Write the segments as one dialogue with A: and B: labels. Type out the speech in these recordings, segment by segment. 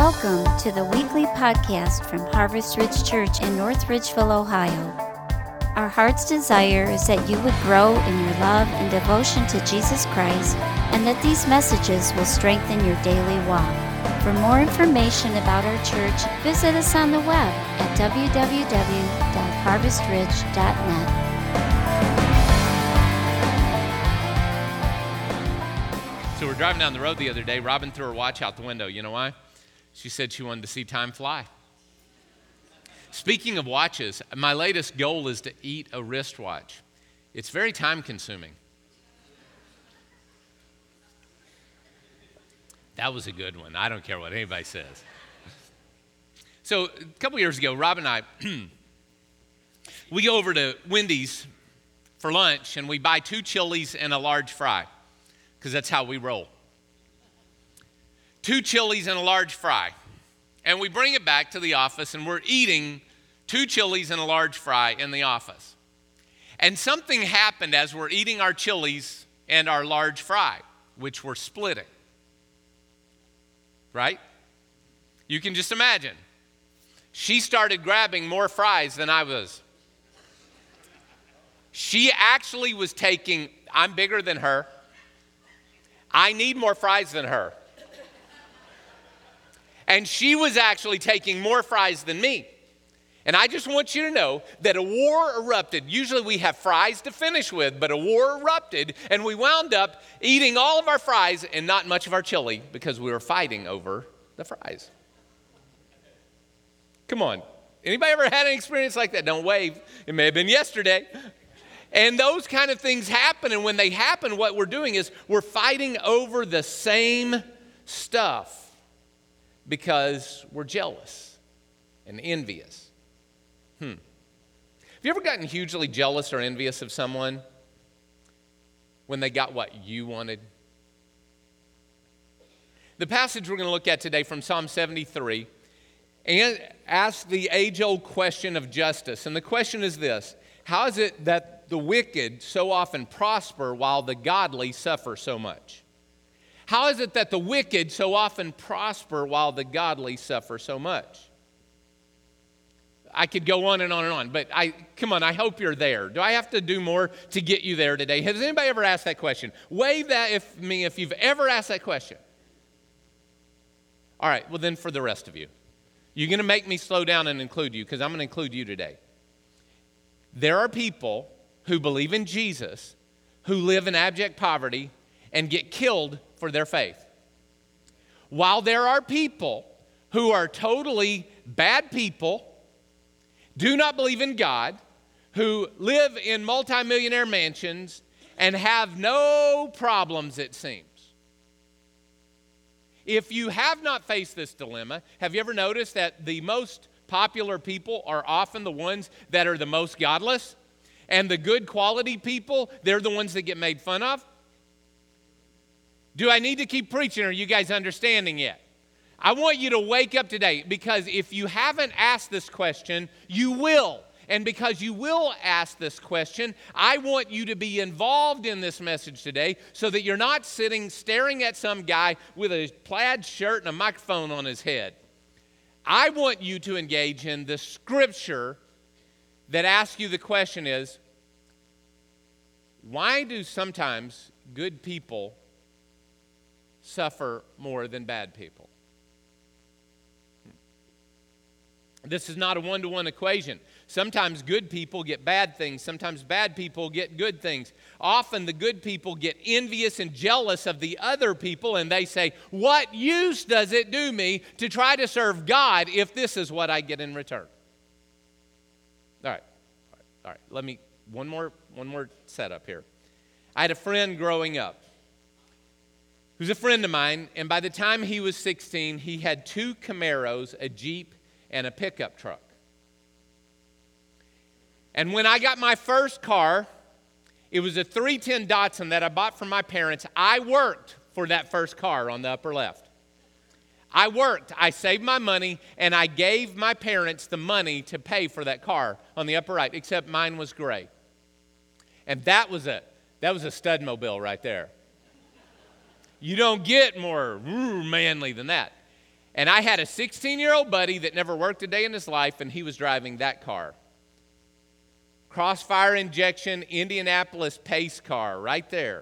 A: Welcome to the weekly podcast from Harvest Ridge Church in North Ridgeville, Ohio. Our heart's desire is that you would grow in your love and devotion to Jesus Christ, and that these messages will strengthen your daily walk. For more information about our church, visit us on the web at www.harvestridge.net.
B: So we're driving down the road the other day. Robin threw her watch out the window. You know why? She said she wanted to see time fly. Speaking of watches, my latest goal is to eat a wristwatch. It's very time consuming. That was a good one. I don't care what anybody says. So a couple years ago, Rob and I, we go over to Wendy's for lunch, and we buy 2 chilies and a large fry, because that's how we roll. 2 chilies and a large fry. And we bring it back to the office, and we're eating 2 chilies and a large fry in the office. And something happened as we're eating our chilies and our large fry, which we're splitting. Right? You can just imagine. She started grabbing more fries than I was. She actually was taking, I'm bigger than her. I need more fries than her. And she was actually taking more fries than me. And I just want you to know that a war erupted. Usually we have fries to finish with, but a war erupted, and we wound up eating all of our fries and not much of our chili because we were fighting over the fries. Come on. Anybody ever had an experience like that? Don't wave. It may have been yesterday. And those kind of things happen, and when they happen, what we're doing is we're fighting over the same stuff because we're jealous and envious. Have you ever gotten hugely jealous or envious of someone when they got what you wanted? The passage we're going to look at today from Psalm 73 and asks the age-old question of justice. And the question is this: how is it that the wicked so often prosper while the godly suffer so much? How is it that the wicked so often prosper while the godly suffer so much? I could go on and on and on, but come on, I hope you're there. Do I have to do more to get you there today? Has anybody ever asked that question? Wave that if you've ever asked that question. All right, well then for the rest of you. You're going to make me slow down and include you, because I'm going to include you today. There are people who believe in Jesus, who live in abject poverty and get killed for their faith. While there are people who are totally bad people, do not believe in God, who live in multimillionaire mansions and have no problems, it seems. If you have not faced this dilemma, have you ever noticed that the most popular people are often the ones that are the most godless? And the good quality people, they're the ones that get made fun of? Do I need to keep preaching, or are you guys understanding yet? I want you to wake up today, because if you haven't asked this question, you will. And because you will ask this question, I want you to be involved in this message today so that you're not sitting staring at some guy with a plaid shirt and a microphone on his head. I want you to engage in the scripture that asks you the question is, why do sometimes good people suffer more than bad people? This is not a one-to-one equation. Sometimes good people get bad things. Sometimes bad people get good things. Often the good people get envious and jealous of the other people, and they say, what use does it do me to try to serve God if this is what I get in return? All right. Let me, one more setup here. I had a friend growing up who's a friend of mine, and by the time he was 16, he had 2 Camaros, a Jeep, and a pickup truck. And when I got my first car, it was a 310 Datsun that I bought from my parents. I worked for that first car on the upper left. I worked, I saved my money, and I gave my parents the money to pay for that car on the upper right, except mine was gray. And that was a studmobile right there. You don't get more manly than that. And I had a 16-year-old buddy that never worked a day in his life, and he was driving that car. Crossfire injection, Indianapolis pace car, right there.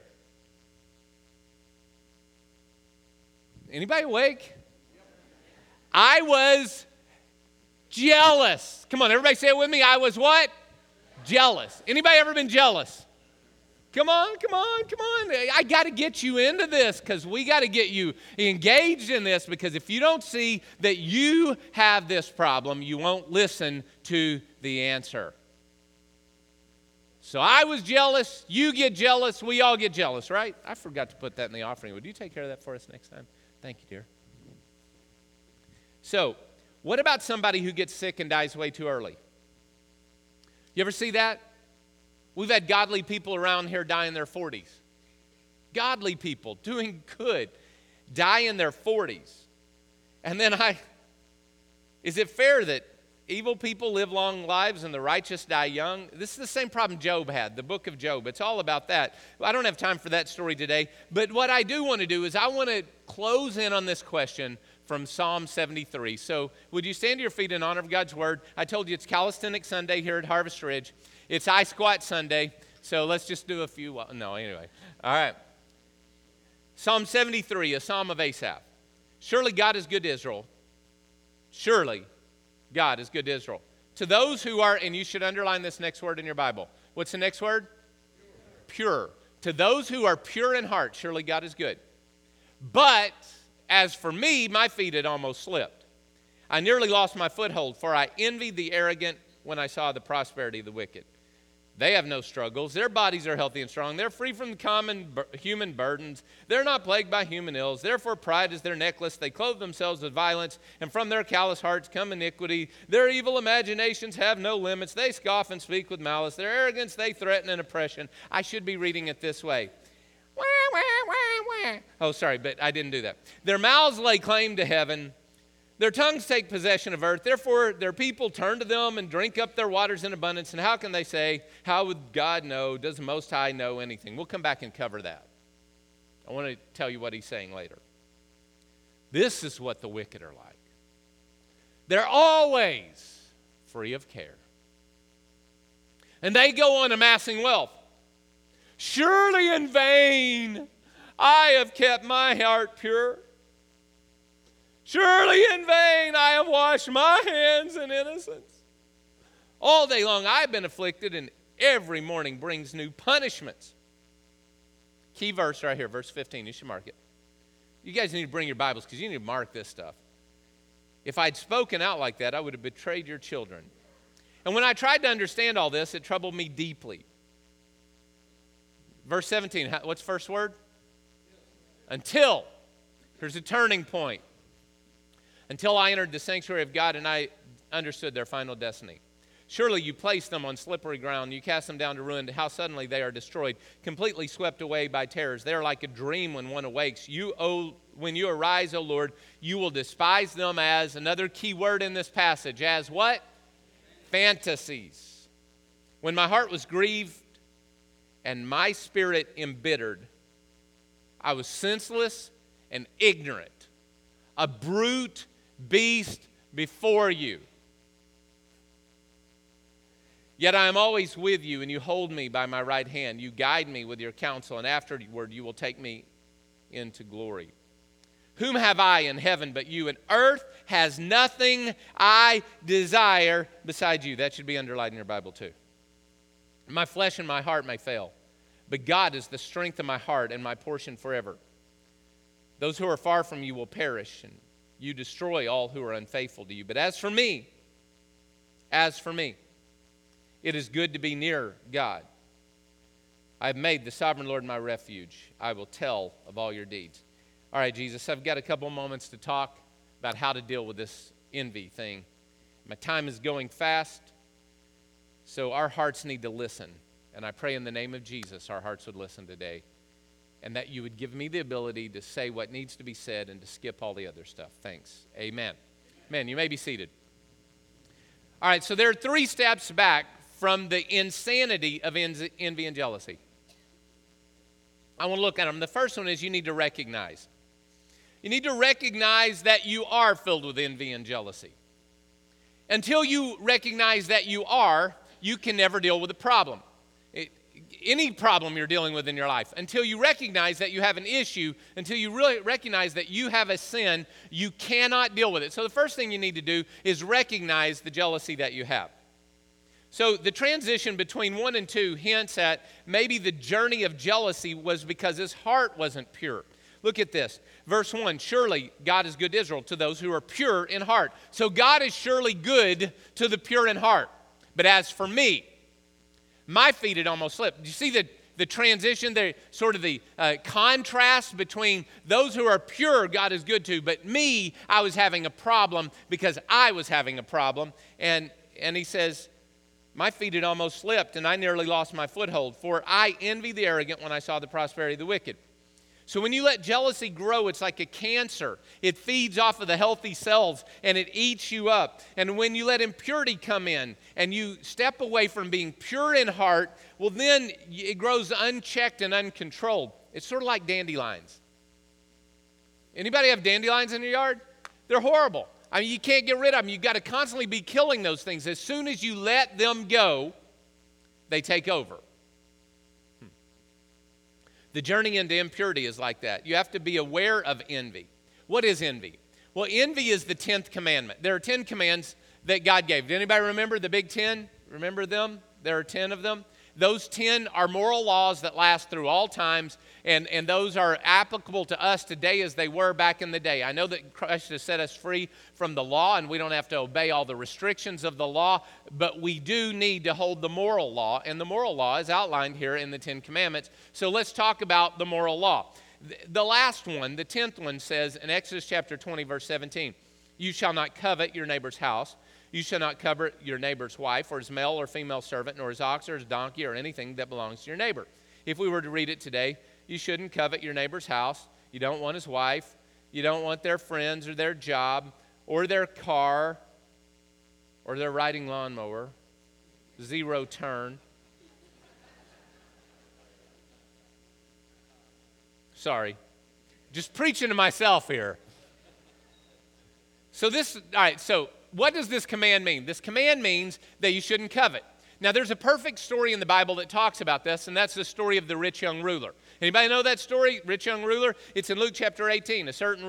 B: Anybody awake? I was jealous. Come on, everybody say it with me. I was what? Jealous. Anybody ever been jealous? Come on. I got to get you into this because we got to get you engaged in this, because if you don't see that you have this problem, you won't listen to the answer. So I was jealous. You get jealous. We all get jealous, right? I forgot to put that in the offering. Would you take care of that for us next time? Thank you, dear. So, what about somebody who gets sick and dies way too early? You ever see that? We've had godly people around here die in their 40s. Godly people doing good die in their 40s. And then is it fair that evil people live long lives and the righteous die young? This is the same problem Job had, the book of Job. It's all about that. I don't have time for that story today. But what I do want to do is I want to close in on this question from Psalm 73. So would you stand to your feet in honor of God's word? I told you it's Calisthenics Sunday here at Harvest Ridge. It's I Squat Sunday. So let's just do a few. Anyway. All right. Psalm 73, a psalm of Asaph. Surely God is good to Israel. Surely God is good to Israel. To those who are, and you should underline this next word in your Bible. What's the next word? Pure. To those who are pure in heart, surely God is good. But as for me, my feet had almost slipped. I nearly lost my foothold, for I envied the arrogant when I saw the prosperity of the wicked. They have no struggles. Their bodies are healthy and strong. They're free from the common human burdens. They're not plagued by human ills. Therefore, pride is their necklace. They clothe themselves with violence, and from their callous hearts come iniquity. Their evil imaginations have no limits. They scoff and speak with malice. Their arrogance, they threaten and oppression. I should be reading it this way. Wah, wah, wah, wah. Oh, sorry, but I didn't do that. Their mouths lay claim to heaven. Their tongues take possession of earth. Therefore, their people turn to them and drink up their waters in abundance. And how can they say, how would God know? Does the Most High know anything? We'll come back and cover that. I want to tell you what he's saying later. This is what the wicked are like. They're always free of care. And they go on amassing wealth. Surely in vain I have kept my heart pure. Surely in vain I have washed my hands in innocence. All day long I've been afflicted, and every morning brings new punishments. Key verse right here, verse 15. You should mark it. You guys need to bring your Bibles because you need to mark this stuff. If I'd spoken out like that, I would have betrayed your children. And when I tried to understand all this, it troubled me deeply. Verse 17, what's the first word? Until. Here's a turning point. Until I entered the sanctuary of God and I understood their final destiny. Surely you place them on slippery ground. You cast them down to ruin. How suddenly they are destroyed, completely swept away by terrors. They are like a dream when one awakes. When you arise, O Lord, you will despise them as, another key word in this passage, as what? Fantasies. When my heart was grieved and my spirit embittered, I was senseless and ignorant, a brute beast before you. Yet I am always with you, and you hold me by my right hand. You guide me with your counsel, and afterward you will take me into glory. Whom have I in heaven but you? And earth has nothing I desire besides you. That should be underlined in your Bible too. My flesh and my heart may fail, but God is the strength of my heart and my portion forever. Those who are far from you will perish, and you destroy all who are unfaithful to you. But as for me, it is good to be near God. I have made the sovereign Lord my refuge. I will tell of all your deeds. All right, Jesus, I've got a couple moments to talk about how to deal with this envy thing. My time is going fast, so our hearts need to listen. And I pray in the name of Jesus our hearts would listen today, and that you would give me the ability to say what needs to be said and to skip all the other stuff. Thanks. Amen. Amen. You may be seated. All right, so there are 3 steps back from the insanity of envy and jealousy. I want to look at them. The first one is you need to recognize. You need to recognize that you are filled with envy and jealousy. Until you recognize that you are, you can never deal with the problem. Any problem you're dealing with in your life, until you recognize that you have an issue, until you really recognize that you have a sin, you cannot deal with it. So the first thing you need to do is recognize the jealousy that you have. So the transition between 1 and 2 hints at maybe the journey of jealousy was because his heart wasn't pure. Look at this. Verse 1, surely God is good to Israel, to those who are pure in heart. So God is surely good to the pure in heart. But as for me, my feet had almost slipped. Do you see the transition, the sort of the contrast between those who are pure, God is good to, but me, I was having a problem because I was having a problem. And he says, my feet had almost slipped, and I nearly lost my foothold, for I envy the arrogant when I saw the prosperity of the wicked. So when you let jealousy grow, it's like a cancer. It feeds off of the healthy cells, and it eats you up. And when you let impurity come in, and you step away from being pure in heart, well, then it grows unchecked and uncontrolled. It's sort of like dandelions. Anybody have dandelions in your yard? They're horrible. I mean, you can't get rid of them. You've got to constantly be killing those things. As soon as you let them go, they take over. The journey into impurity is like that. You have to be aware of envy. What is envy? Well, envy is the 10th commandment. There are 10 commands that God gave. Did anybody remember the big 10? Remember them? There are 10 of them. Those 10 are moral laws that last through all times, and those are applicable to us today as they were back in the day. I know that Christ has set us free from the law, and we don't have to obey all the restrictions of the law, but we do need to hold the moral law, and the moral law is outlined here in the 10 commandments. So let's talk about the moral law. The last one, the 10th one, says in Exodus chapter 20, verse 17, you shall not covet your neighbor's house. You shall not covet your neighbor's wife, or his male or female servant, nor his ox or his donkey, or anything that belongs to your neighbor. If we were to read it today, you shouldn't covet your neighbor's house. You don't want his wife. You don't want their friends or their job or their car or their riding lawnmower. Zero turn. Sorry. Just preaching to myself here. So what does this command mean? This command means that you shouldn't covet. Now, there's a perfect story in the Bible that talks about this, and that's the story of the rich young ruler. Anybody know that story, rich young ruler? It's in Luke chapter 18. A certain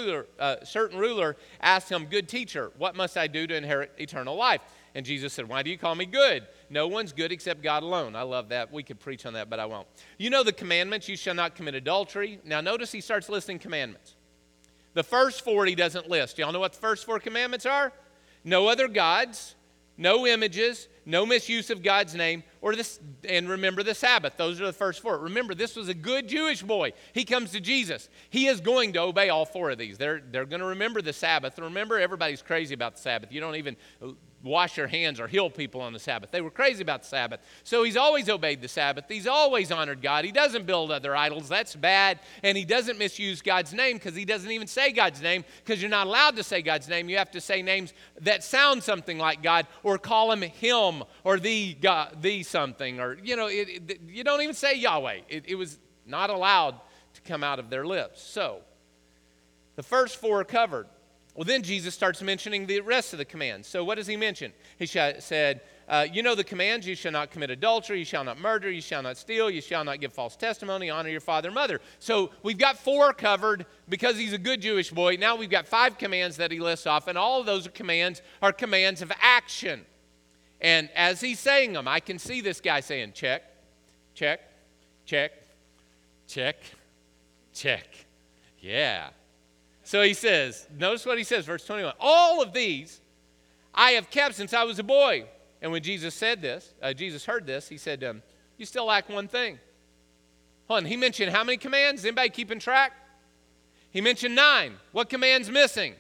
B: ruler asked him, good teacher, what must I do to inherit eternal life? And Jesus said, why do you call me good? No one's good except God alone. I love that. We could preach on that, but I won't. You know the commandments, you shall not commit adultery. Now, notice he starts listing commandments. The first 4 he doesn't list. Y'all know what the first 4 commandments are? No other gods, no images, no misuse of God's name, and remember the Sabbath. Those are the first 4. Remember, this was a good Jewish boy. He comes to Jesus. He is going to obey all 4 of these. They're going to remember the Sabbath. Remember, everybody's crazy about the Sabbath. You don't even wash your hands or heal people on the Sabbath. They were crazy about the Sabbath. So he's always obeyed the Sabbath. He's always honored God. He doesn't build other idols. That's bad. And he doesn't misuse God's name because he doesn't even say God's name, because you're not allowed to say God's name. You have to say names that sound something like God, or call him or the God, the something, or, you don't even say Yahweh. It was not allowed to come out of their lips. So the first 4 are covered. Well, then Jesus starts mentioning the rest of the commands. So what does he mention? He said, you know the commands, you shall not commit adultery, you shall not murder, you shall not steal, you shall not give false testimony, honor your father and mother. So we've got 4 covered because he's a good Jewish boy. Now we've got 5 commands that he lists off, and all of those commands are commands of action. And as he's saying them, I can see this guy saying, check, check, check, check, check. Yeah. So he says, notice what he says, verse 21. All of these I have kept since I was a boy. And when Jesus heard this, he said, you still lack one thing. Hold on, he mentioned how many commands? Anybody keeping track? He mentioned 9. What command's missing?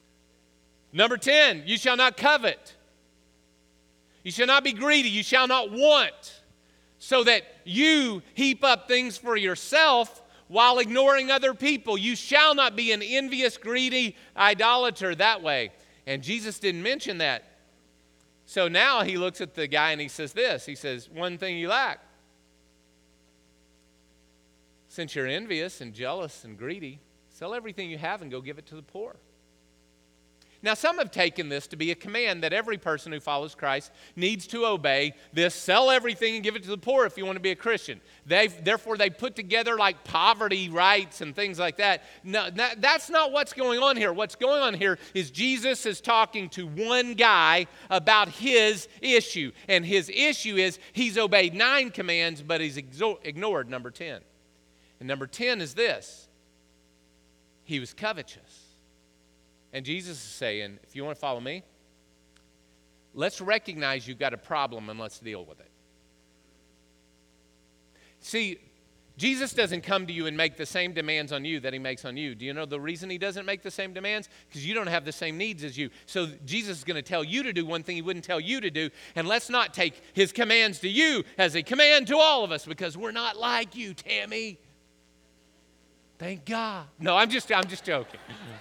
B: Number 10, you shall not covet. You shall not be greedy. You shall not want, so that you heap up things for yourself while ignoring other people. You shall not be an envious, greedy idolater that way. And Jesus didn't mention that. So now he looks at the guy and he says this. He says, one thing you lack. Since you're envious and jealous and greedy, Sell everything you have and go give it to the poor. Now, some have taken this to be a command that every person who follows Christ needs to obey this: sell everything and give it to the poor if you want to be a Christian. Therefore, they put together like poverty rights and things like that. No, that's not what's going on here. What's going on here is Jesus is talking to one guy about his issue. And his issue is he's obeyed 9 commands, but he's ignored number 10. And number 10 is this: he was covetous. And Jesus is saying, if you want to follow me, let's recognize you've got a problem and let's deal with it. See, Jesus doesn't come to you and make the same demands on you that he makes on you. Do you know the reason he doesn't make the same demands? Because you don't have the same needs as you. So Jesus is going to tell you to do one thing he wouldn't tell you to do. And let's not take his commands to you as a command to all of us, because we're not like you, Tammy. Thank God. No, I'm just joking.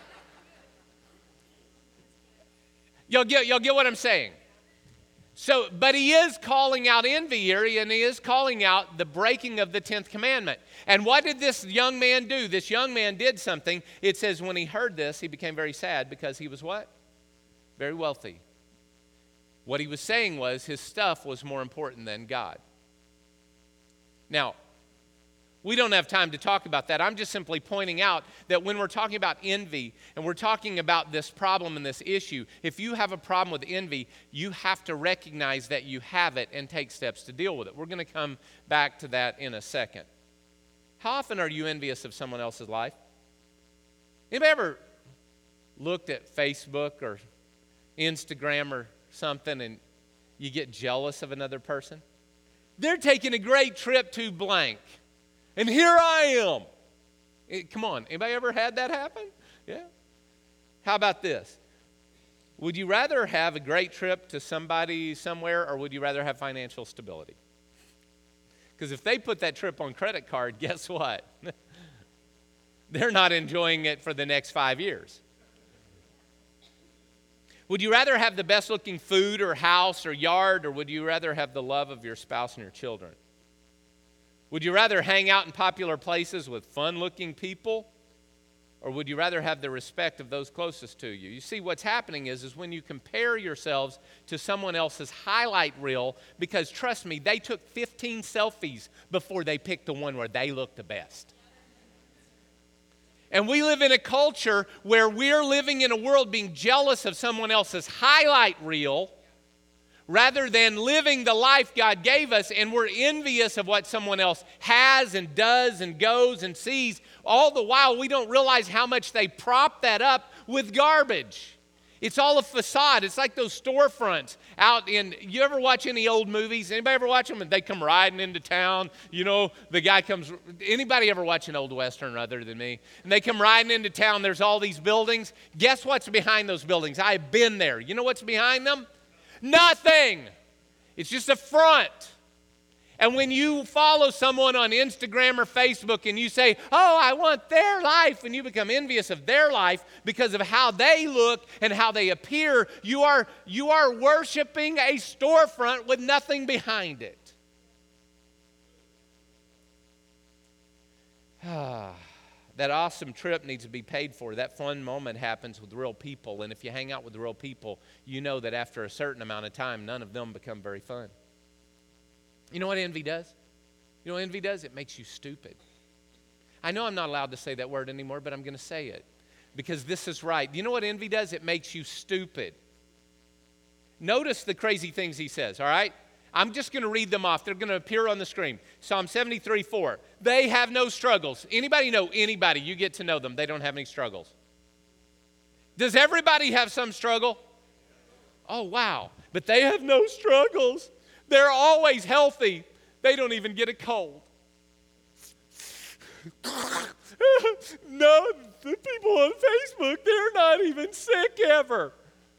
B: Y'all get what I'm saying? So, but he is calling out envy here, and he is calling out the breaking of the 10th commandment. And what did this young man do? This young man did something. It says when he heard this, he became very sad because he was what? Very wealthy. What he was saying was his stuff was more important than God. Now, we don't have time to talk about that. I'm just simply pointing out that when we're talking about envy and we're talking about this problem and this issue, if you have a problem with envy, you have to recognize that you have it and take steps to deal with it. We're going to come back to that in a second. How often are you envious of someone else's life? Anybody ever looked at Facebook or Instagram or something and you get jealous of another person? They're taking a great trip to blank. And here I am. Come on, anybody ever had that happen? Yeah. How about this? Would you rather have a great trip to somebody somewhere, or would you rather have financial stability? Because if they put that trip on credit card, guess what? They're not enjoying it for the next 5 years. Would you rather have the best looking food or house or yard, or would you rather have the love of your spouse and your children? Would you rather hang out in popular places with fun-looking people, or would you rather have the respect of those closest to you? You see, what's happening is when you compare yourselves to someone else's highlight reel, because trust me, they took 15 selfies before they picked the one where they look the best. And we live in a culture where we're living in a world being jealous of someone else's highlight reel, rather than living the life God gave us, and we're envious of what someone else has and does and goes and sees. All the while, we don't realize how much they prop that up with garbage. It's all a facade. It's like those storefronts out in, you ever watch any old movies? Anybody ever watch them? And they come riding into town. You know, the guy comes, anybody ever watch an old Western other than me? And they come riding into town. There's all these buildings. Guess what's behind those buildings? I've been there. You know what's behind them? Nothing. It's just a front. And when you follow someone on Instagram or Facebook and you say, oh, I want their life, and you become envious of their life because of how they look and how they appear, you are worshiping a storefront with nothing behind it. That awesome trip needs to be paid for. That fun moment happens with real people. And if you hang out with real people, you know that after a certain amount of time, none of them become very fun. You know what envy does? You know what envy does? It makes you stupid. I know I'm not allowed to say that word anymore, but I'm going to say it because this is right. Do you know what envy does? It makes you stupid. Notice the crazy things he says, all right? I'm just going to read them off. They're going to appear on the screen. Psalm 73:4. They have no struggles. Anybody know anybody? You get to know them. They don't have any struggles. Does everybody have some struggle? Oh, wow. But they have no struggles. They're always healthy. They don't even get a cold. No, the people on Facebook, they're not even sick ever.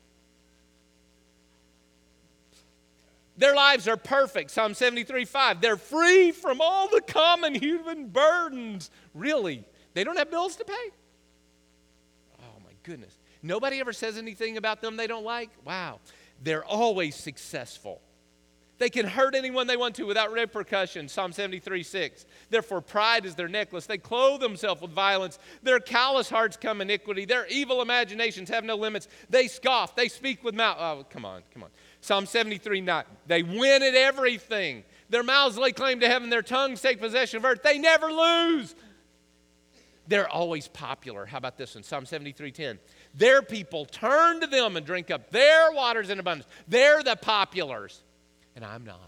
B: Their lives are perfect. Psalm 73:5. They're free from all the common human burdens. Really? They don't have bills to pay? Oh, my goodness. Nobody ever says anything about them they don't like? Wow. They're always successful. They can hurt anyone they want to without repercussion. Psalm 73:6. Therefore, pride is their necklace. They clothe themselves with violence. Their callous hearts come iniquity. Their evil imaginations have no limits. They scoff. They speak with mouth. Oh, come on. Psalm 73:9. They win at everything. Their mouths lay claim to heaven. Their tongues take possession of earth. They never lose. They're always popular. How about this one? Psalm 73:10. Their people turn to them and drink up their waters in abundance. They're the populars. And I'm not.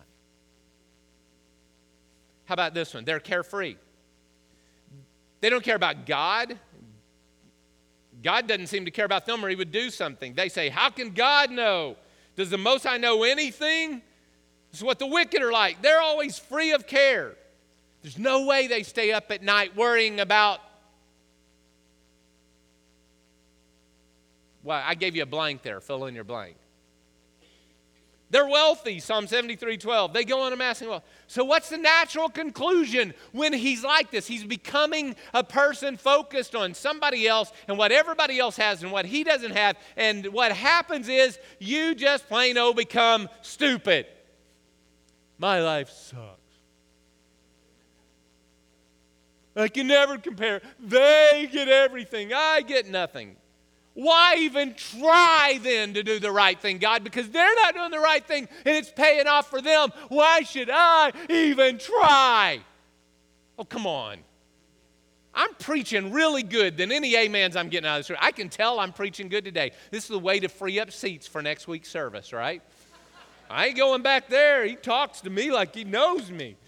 B: How about this one? They're carefree. They don't care about God. God doesn't seem to care about them, or he would do something. They say, how can God know? Does the Most High know anything? This is what the wicked are like. They're always free of care. There's no way they stay up at night worrying about, well, I gave you a blank there. Fill in your blank. They're wealthy, Psalm 73:12. They go on amassing wealth. So what's the natural conclusion when he's like this? He's becoming a person focused on somebody else and what everybody else has and what he doesn't have. And what happens is you just plain old become stupid. My life sucks. I can never compare. They get everything. I get nothing. Why even try then to do the right thing, God? Because they're not doing the right thing and it's paying off for them. Why should I even try? Oh, come on. I'm preaching really good than any amens I'm getting out of this room. I can tell I'm preaching good today. This is the way to free up seats for next week's service, right? I ain't going back there. He talks to me like he knows me.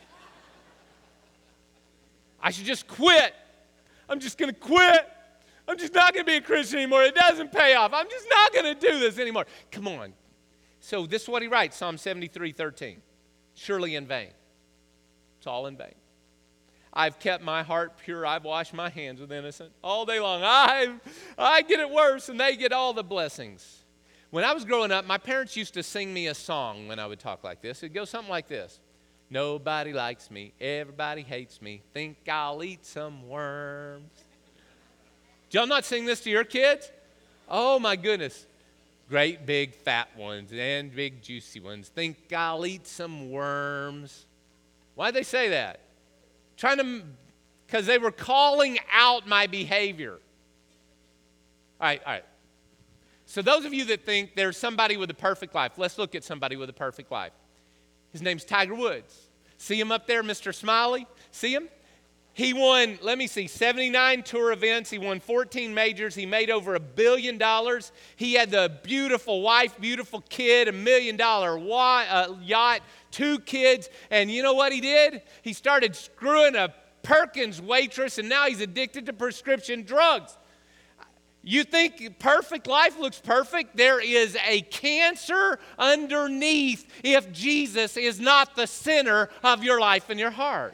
B: I should just quit. I'm just going to quit. I'm just not going to be a Christian anymore. It doesn't pay off. I'm just not going to do this anymore. Come on. So this is what he writes, Psalm 73:13. Surely in vain. It's all in vain. I've kept my heart pure. I've washed my hands with innocent all day long. I get it worse and they get all the blessings. When I was growing up, my parents used to sing me a song when I would talk like this. It'd go something like this. Nobody likes me. Everybody hates me. Think I'll eat some worms. Do y'all not sing this to your kids? Oh, my goodness. Great big fat ones and big juicy ones. Think I'll eat some worms. Why'd they say that? Because they were calling out my behavior. All right. So those of you that think there's somebody with a perfect life, let's look at somebody with a perfect life. His name's Tiger Woods. See him up there, Mr. Smiley? See him? He won, 79 tour events. He won 14 majors. He made over $1 billion. He had the beautiful wife, beautiful kid, $1 million yacht, 2 kids. And you know what he did? He started screwing a Perkins waitress, and now he's addicted to prescription drugs. You think perfect life looks perfect? There is a cancer underneath if Jesus is not the center of your life and your heart.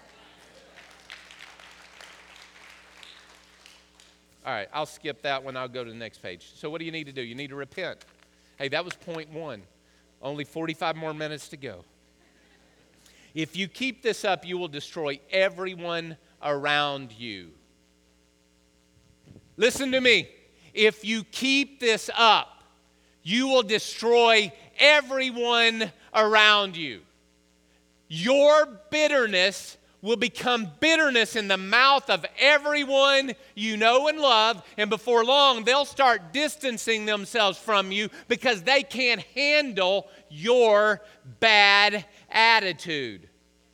B: All right, I'll skip that one. I'll go to the next page. So what do you need to do? You need to repent. Hey, that was point 1. Only 45 more minutes to go. If you keep this up, you will destroy everyone around you. Listen to me. If you keep this up, you will destroy everyone around you. Your bitterness will become bitterness in the mouth of everyone you know and love, and before long, they'll start distancing themselves from you because they can't handle your bad attitude.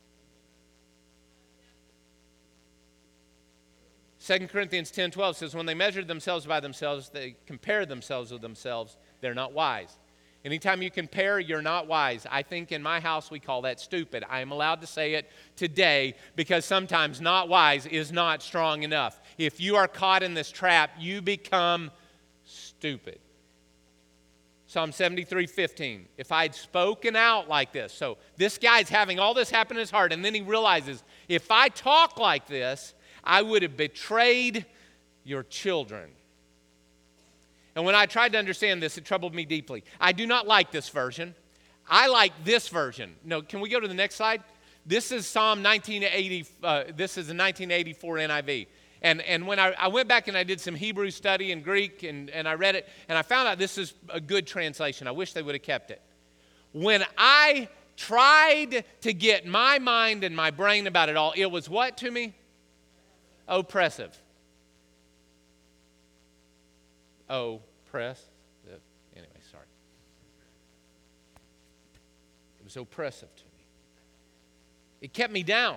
B: 2 Corinthians 10:12 says, when they measured themselves by themselves, they compared themselves with themselves, they're not wise. Anytime you compare, you're not wise. I think in my house we call that stupid. I am allowed to say it today because sometimes not wise is not strong enough. If you are caught in this trap, you become stupid. Psalm 73:15. If I'd spoken out like this, so this guy's having all this happen in his heart, and then he realizes, if I talk like this, I would have betrayed your children. And when I tried to understand this, it troubled me deeply. I do not like this version. I like this version. No, can we go to the next slide? This is Psalm 1980. This is a 1984 NIV. And when I went back and I did some Hebrew study and Greek, and I read it, and I found out this is a good translation. I wish they would have kept it. When I tried to get my mind and my brain about it all, it was what to me? Oppressive. Oppressive. Anyway, sorry. It was oppressive to me. It kept me down.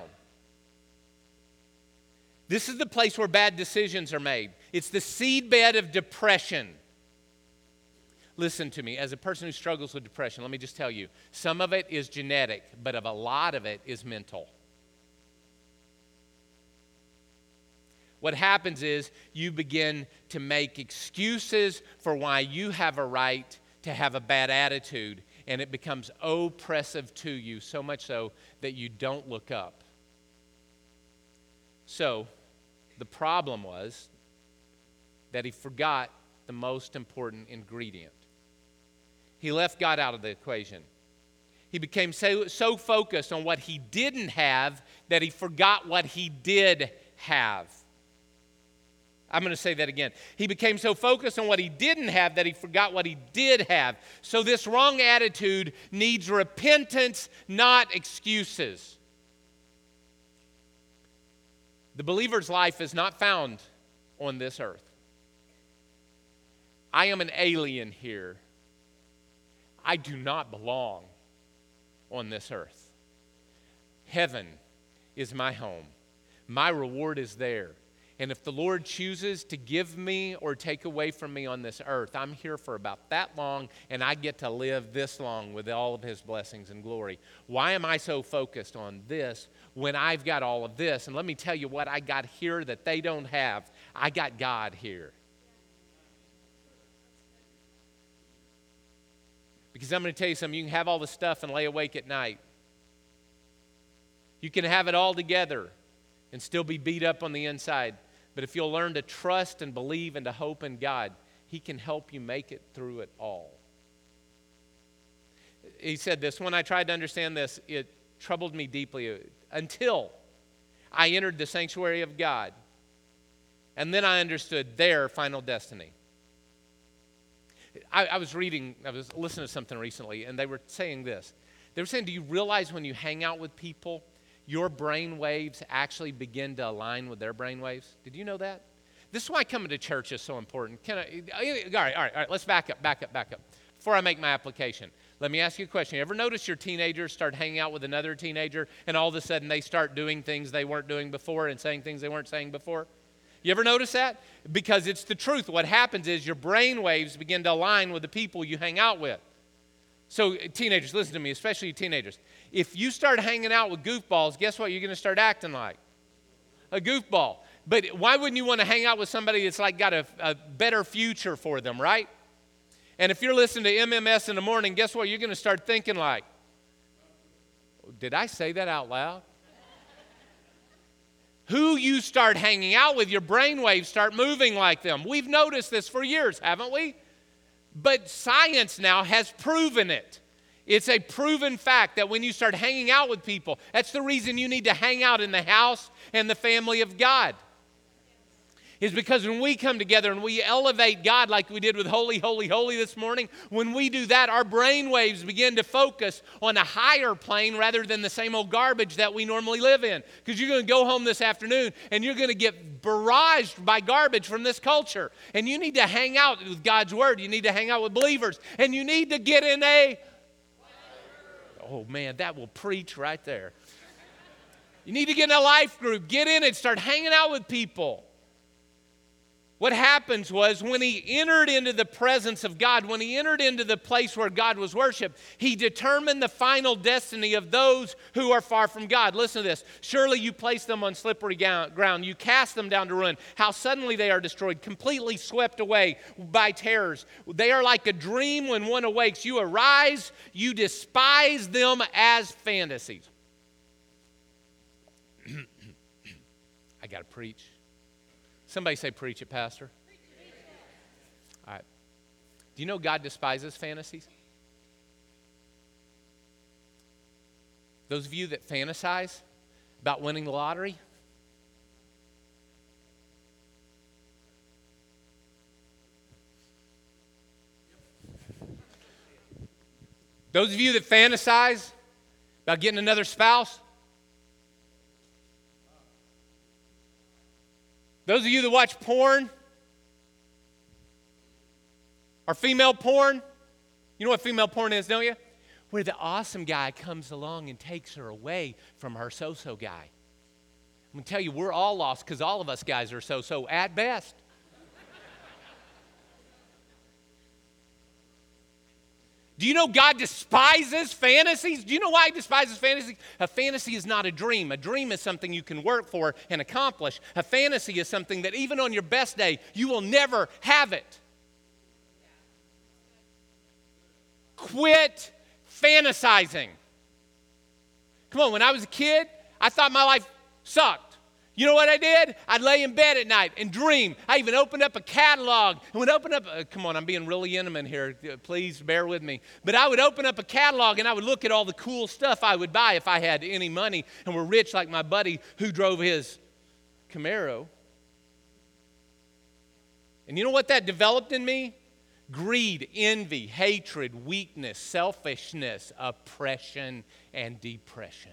B: This is the place where bad decisions are made. It's the seedbed of depression. Listen to me, as a person who struggles with depression, let me just tell you, some of it is genetic, but a lot of it is mental. What happens is you begin to make excuses for why you have a right to have a bad attitude, and it becomes oppressive to you, so much so that you don't look up. So, the problem was that he forgot the most important ingredient. He left God out of the equation. He became so focused on what he didn't have that he forgot what he did have. I'm going to say that again. He became so focused on what he didn't have that he forgot what he did have. So this wrong attitude needs repentance, not excuses. The believer's life is not found on this earth. I am an alien here. I do not belong on this earth. Heaven is my home. My reward is there. And if the Lord chooses to give me or take away from me on this earth, I'm here for about that long, and I get to live this long with all of his blessings and glory. Why am I so focused on this when I've got all of this? And let me tell you what I got here that they don't have. I got God here. Because I'm going to tell you something, you can have all the stuff and lay awake at night. You can have it all together and still be beat up on the inside. But if you'll learn to trust and believe and to hope in God, he can help you make it through it all. He said this, when I tried to understand this, it troubled me deeply until I entered the sanctuary of God. And then I understood their final destiny. I was listening to something recently, and they were saying this. They were saying, do you realize when you hang out with people, your brain waves actually begin to align with their brain waves? Did you know that? This is why coming to church is so important. All right, let's back up. Before I make my application, let me ask you a question. You ever notice your teenagers start hanging out with another teenager, and all of a sudden they start doing things they weren't doing before and saying things they weren't saying before? You ever notice that? Because it's the truth. What happens is your brain waves begin to align with the people you hang out with. So teenagers, listen to me, especially teenagers. If you start hanging out with goofballs, guess what you're going to start acting like? A goofball. But why wouldn't you want to hang out with somebody that's like got a better future for them, right? And if you're listening to MMS in the morning, guess what you're going to start thinking like? Did I say that out loud? Who you start hanging out with, your brainwaves start moving like them. We've noticed this for years, haven't we? But science now has proven it. It's a proven fact that when you start hanging out with people, that's the reason you need to hang out in the house and the family of God. Is because when we come together and we elevate God like we did with Holy, Holy, Holy this morning, when we do that, our brain waves begin to focus on a higher plane rather than the same old garbage that we normally live in. Because you're going to go home this afternoon and you're going to get barraged by garbage from this culture. And you need to hang out with God's Word. You need to hang out with believers. And you need to get in a... Oh man, that will preach right there. You need to get in a life group. Get in it. Start hanging out with people. What happens was when he entered into the presence of God, when he entered into the place where God was worshiped, he determined the final destiny of those who are far from God. Listen to this. Surely you place them on slippery ground. You cast them down to ruin. How suddenly they are destroyed, completely swept away by terrors. They are like a dream when one awakes. You arise, you despise them as fantasies. I got to preach. Somebody say, preach it, Pastor. All right. Do you know God despises fantasies? Those of you that fantasize about winning the lottery, those of you that fantasize About getting another spouse? Those of you that watch porn or female porn, you know what female porn is, don't you? Where the awesome guy comes along and takes her away from her so-so guy. I'm going to tell you, we're all lost because all of us guys are so-so at best. Do you know God despises fantasies? Do you know why he despises fantasies? A fantasy is not a dream. A dream is something you can work for and accomplish. A fantasy is something that even on your best day, you will never have it. Quit fantasizing. Come on, when I was a kid, I thought my life sucked. You know what I did? I'd lay in bed at night and dream. I even opened up a catalog and would open up, come on, I'm being really intimate here. Please bear with me. But I would open up a catalog and I would look at all the cool stuff I would buy if I had any money and were rich like my buddy who drove his Camaro. And you know what that developed in me? Greed, envy, hatred, weakness, selfishness, oppression, and depression.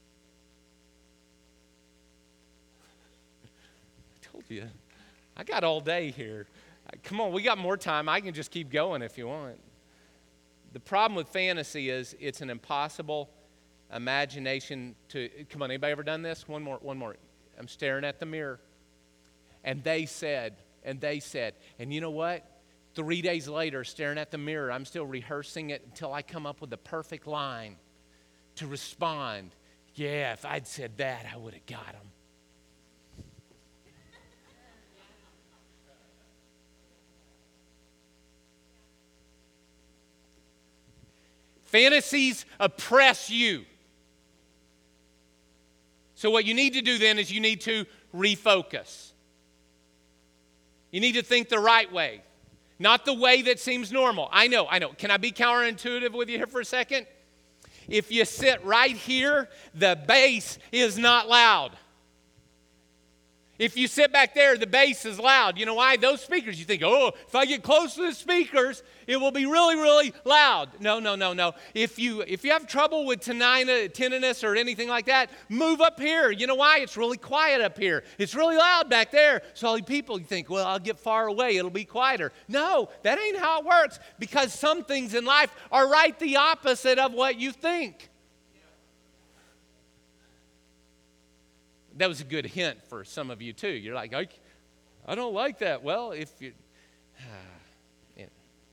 B: You. I got all day here. Come on, we got more time. I can just keep going if you want. The problem with fantasy is it's an impossible imagination to, come on, anybody ever done this? One more. I'm staring at the mirror. And they said, and you know what? 3 days later, staring at the mirror, I'm still rehearsing it until I come up with the perfect line to respond. Yeah, if I'd said that, I would have got him. Fantasies oppress you. So what you need to do then is you need to refocus. You need to think the right way, not the way that seems normal. I know. Can I be counterintuitive with you here for a second? If you sit right here, the bass is not loud. If you sit back there, the bass is loud. You know why? Those speakers, you think, oh, if I get close to the speakers, it will be really, really loud. No. If you have trouble with tinnitus or anything like that, move up here. You know why? It's really quiet up here. It's really loud back there. So all you people, you think, well, I'll get far away. It'll be quieter. No, that ain't how it works, because some things in life are right the opposite of what you think. That was a good hint for some of you, too. You're like, I don't like that. Well, if you... Yeah.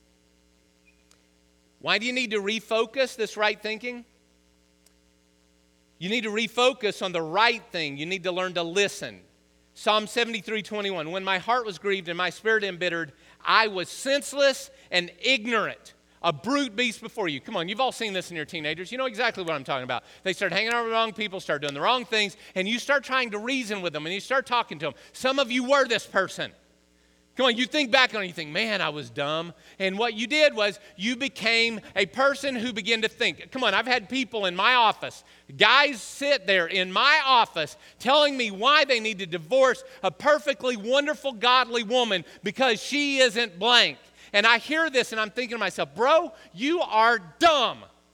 B: Why do you need to refocus this right thinking? You need to refocus on the right thing. You need to learn to listen. Psalm 73:21, when my heart was grieved and my spirit embittered, I was senseless and ignorant. A brute beast before you. Come on, you've all seen this in your teenagers. You know exactly what I'm talking about. They start hanging out with the wrong people, start doing the wrong things, and you start trying to reason with them, and you start talking to them. Some of you were this person. Come on, you think back on it, you think, man, I was dumb. And what you did was you became a person who began to think. Come on, I've had people in my office, guys sit there in my office telling me why they need to divorce a perfectly wonderful, godly woman because she isn't blank. And I hear this and I'm thinking to myself, bro, you are dumb.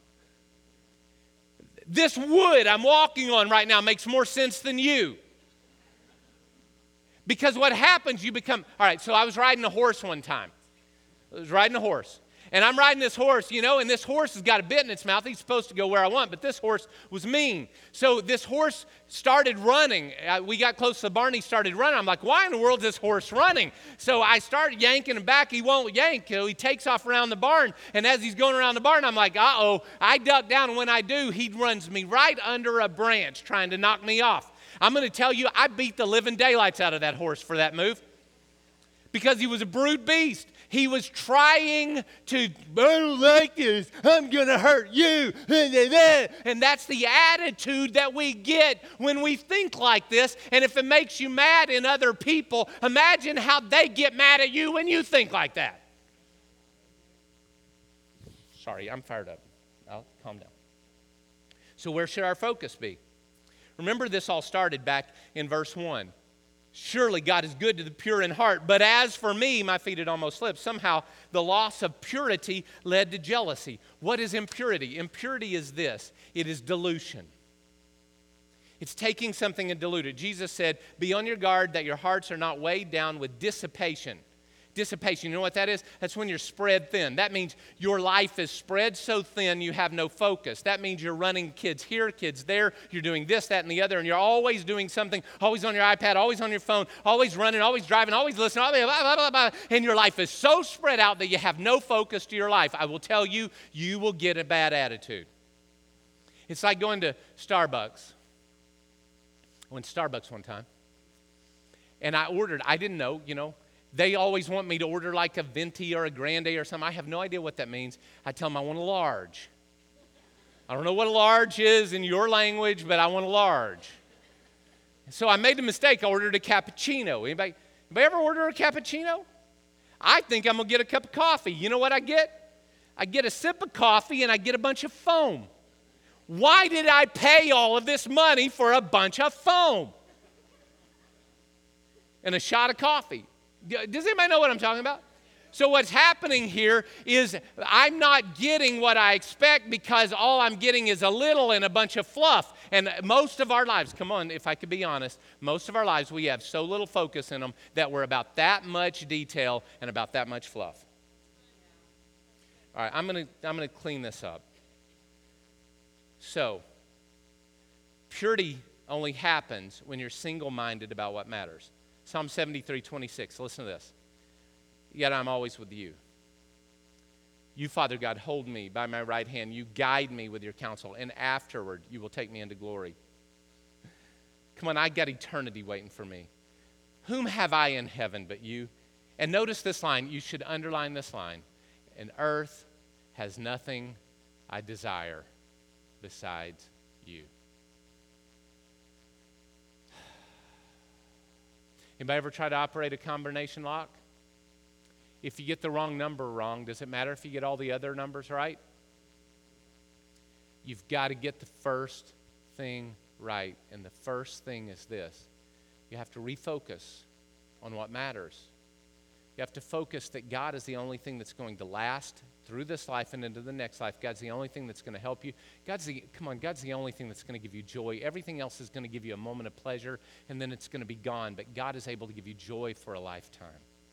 B: This wood I'm walking on right now makes more sense than you. Because what happens, you become, all right, so I was riding a horse one time. And I'm riding this horse, and this horse has got a bit in its mouth. He's supposed to go where I want, but this horse was mean. So this horse started running. We got close to the barn, he started running. I'm like, why in the world is this horse running? So I started yanking him back. He won't yank. He takes off around the barn. And as he's going around the barn, I'm like, uh-oh. I duck down, and when I do, he runs me right under a branch trying to knock me off. I'm going to tell you, I beat the living daylights out of that horse for that move. Because he was a brute beast. He was trying to, I don't like this, I'm going to hurt you. And that's the attitude that we get when we think like this. And if it makes you mad in other people, imagine how they get mad at you when you think like that. Sorry, I'm fired up. I'll calm down. So where should our focus be? Remember, this all started back in verse 1. Surely God is good to the pure in heart. But as for me, my feet had almost slipped. Somehow the loss of purity led to jealousy. What is impurity? Impurity is this. It is dilution. It's taking something and dilute it. Jesus said, be on your guard that your hearts are not weighed down with dissipation. Dissipation, you know what that is? That's when you're spread thin. That means your life is spread so thin you have no focus. That means you're running kids here, kids there. You're doing this, that, and the other, and you're always doing something, always on your iPad, always on your phone, always running, always driving, always listening, blah, blah, blah, blah, and your life is so spread out that you have no focus to your life. I will tell you, you will get a bad attitude. It's like going to Starbucks. I went to Starbucks one time, and I didn't know, they always want me to order like a venti or a grande or something. I have no idea what that means. I tell them I want a large. I don't know what a large is in your language, but I want a large. So I made the mistake. I ordered a cappuccino. Anybody ever order a cappuccino? I think I'm going to get a cup of coffee. You know what I get? I get a sip of coffee and I get a bunch of foam. Why did I pay all of this money for a bunch of foam? And a shot of coffee. Does anybody know what I'm talking about? So what's happening here is I'm not getting what I expect because all I'm getting is a little and a bunch of fluff. And most of our lives, come on, if I could be honest, most of our lives we have so little focus in them that we're about that much detail and about that much fluff. All right, I'm gonna clean this up. So, purity only happens when you're single-minded about what matters. Psalm 73:26. Listen to this. Yet I'm always with you. You, Father God, hold me by my right hand. You guide me with your counsel, and afterward you will take me into glory. Come on, I got eternity waiting for me. Whom have I in heaven but you? And notice this line. You should underline this line. And earth has nothing I desire besides you. Anybody ever try to operate a combination lock? If you get the wrong number wrong, does it matter if you get all the other numbers right? You've got to get the first thing right. And the first thing is this. You have to refocus on what matters. You have to focus that God is the only thing that's going to last through this life and into the next life. God's the only thing that's going to help you. God's the only thing that's going to give you joy. Everything else is going to give you a moment of pleasure, and then it's going to be gone. But God is able to give you joy for a lifetime.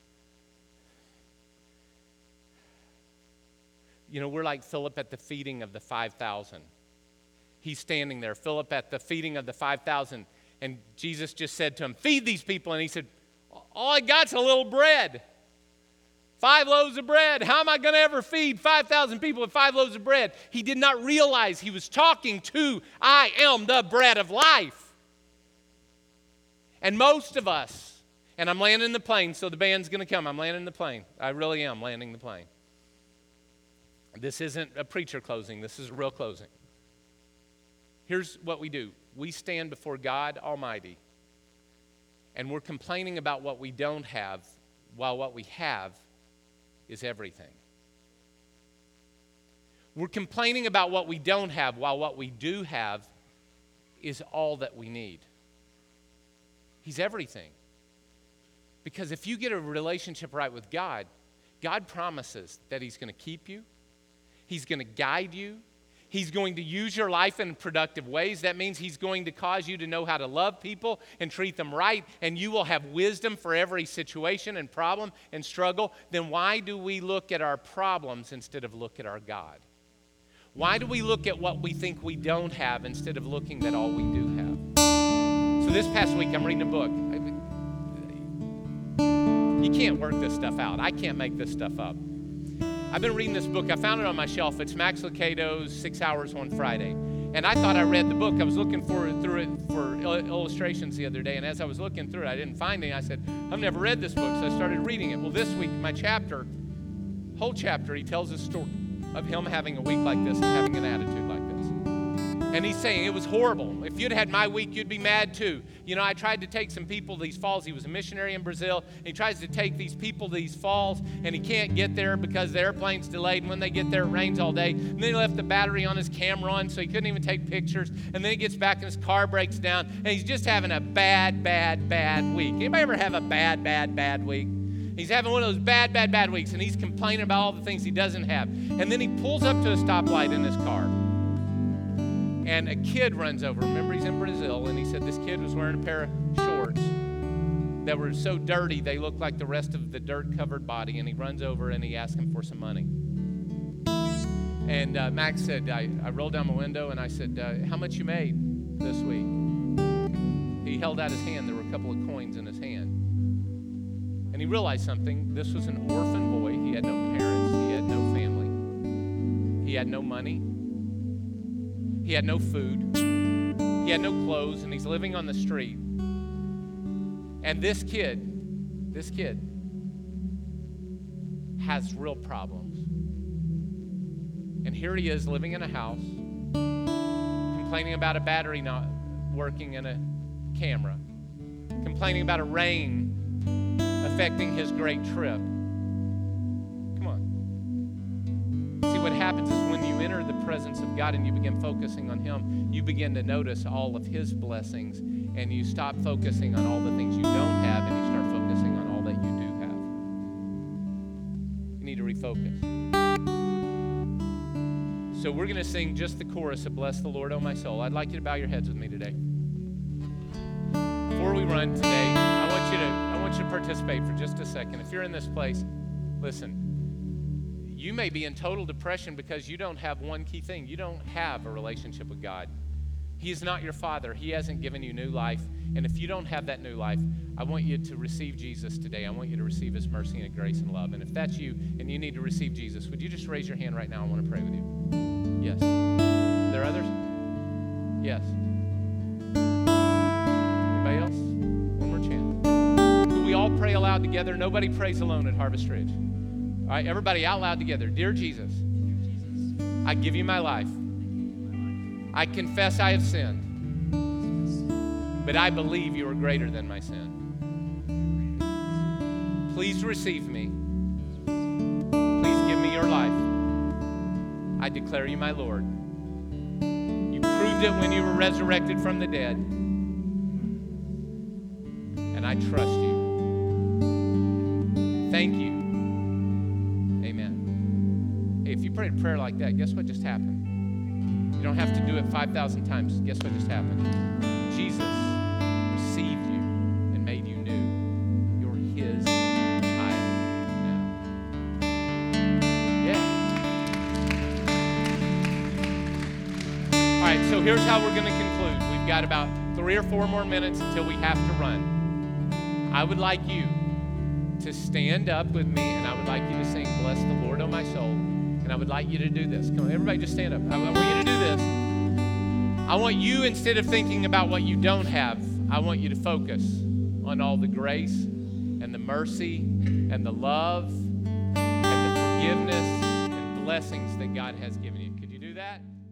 B: We're like Philip at the feeding of the 5,000. He's standing there, Philip at the feeding of the 5,000, and Jesus just said to him, feed these people. And he said, all I got's a little bread. 5 loaves of bread. How am I going to ever feed 5,000 people with 5 loaves of bread? He did not realize he was talking to, I am the bread of life. And most of us, and I'm landing the plane, so the band's going to come. I'm landing the plane. I really am landing the plane. This isn't a preacher closing. This is a real closing. Here's what we do. We stand before God Almighty, and we're complaining about what we don't have, while what we have is everything. We're complaining about what we don't have, while what we do have is all that we need. He's everything. Because if you get a relationship right with God, God promises that He's going to keep you. He's going to guide you. He's going to use your life in productive ways. That means He's going to cause you to know how to love people and treat them right, and you will have wisdom for every situation and problem and struggle. Then why do we look at our problems instead of look at our God? Why do we look at what we think we don't have instead of looking at all we do have? So this past week, I'm reading a book. You can't work this stuff out. I can't make this stuff up. I've been reading this book. I found it on my shelf. It's Max Lucado's 6 Hours One Friday. And I thought I read the book. I was looking through it for illustrations the other day. And as I was looking through it, I didn't find any. I said, I've never read this book. So I started reading it. Well, this week, my whole chapter, he tells a story of him having a week like this and having an attitude like this. And he's saying it was horrible. If you'd had my week, you'd be mad too. You know, I tried to take some people to these falls. He was a missionary in Brazil. And he tries to take these people to these falls, and he can't get there because the airplane's delayed. And when they get there, it rains all day. And then he left the battery on his camera on, so he couldn't even take pictures. And then he gets back and his car breaks down, and he's just having a bad week. Anybody ever have a bad week? He's having one of those bad weeks, and he's complaining about all the things he doesn't have. And then he pulls up to a stoplight in his car, and a kid runs over. Remember, he's in Brazil, and he said this kid was wearing a pair of shorts that were so dirty they looked like the rest of the dirt-covered body, and he runs over and he asks him for some money. And Max said, I rolled down my window, and I said, how much you made this week? He held out his hand. There were a couple of coins in his hand. And he realized something. This was an orphan boy. He had no parents. He had no family. He had no money. He had no food. He had no clothes, and he's living on the street. And this kid has real problems. And here he is living in a house, complaining about a battery not working in a camera, complaining about a rain affecting his great trip. Come on. See, what happens is when you enter the presence of God and you begin focusing on Him, you begin to notice all of His blessings, and you stop focusing on all the things you don't have, and you start focusing on all that you do have. You need to refocus. So we're going to sing just the chorus of Bless the Lord, O my soul. I'd like you to bow your heads with me today. Before we run today, I want you to participate for just a second. If you're in this place, listen, you may be in total depression because you don't have one key thing. You don't have a relationship with God. He is not your Father. He hasn't given you new life. And if you don't have that new life, I want you to receive Jesus today. I want you to receive His mercy and grace and love. And if that's you and you need to receive Jesus, would you just raise your hand right now? I want to pray with you. Yes. Are there others? Yes. Anybody else? One more chance. Could we all pray aloud together? Nobody prays alone at Harvest Ridge. All right, everybody out loud together. Dear Jesus, I give you my life. I confess I have sinned, but I believe you are greater than my sin. Please receive me. Please give me your life. I declare you my Lord. You proved it when you were resurrected from the dead, and I trust you. Thank you. Amen. Hey, if you prayed a prayer like that, guess what just happened? You don't have to do it 5,000 times. Guess what just happened? Jesus received you and made you new. You're His child now. Yeah. All right, so here's how we're going to conclude. We've got about 3 or 4 more minutes until we have to run. I would like you to stand up with me, and I would like you to sing Bless the Lord, O my soul. And I would like you to do this. Come on, everybody just stand up. I want you to do this. I want you, instead of thinking about what you don't have, I want you to focus on all the grace and the mercy and the love and the forgiveness and blessings that God has given you. Could you do that?